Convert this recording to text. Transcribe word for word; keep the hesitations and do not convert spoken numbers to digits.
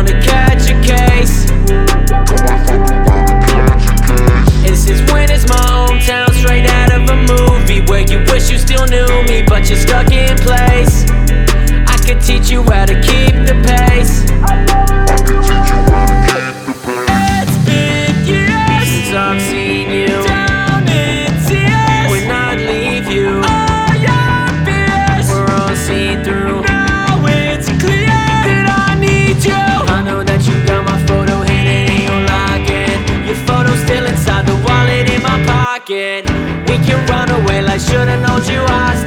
wanna catch a case. And since when is my hometown straight out of a movie where you wish you still knew me, but you're stuck in place? I could teach you how to keep the pace. It's been years since I've seen you down in tears. When I'd leave you, all your fears were all seen through. Now it's clear that I need you. I know that you got my photo hidden in your locket. Your photo's still inside the wallet in my pocket. We can run away like should've known you hostage.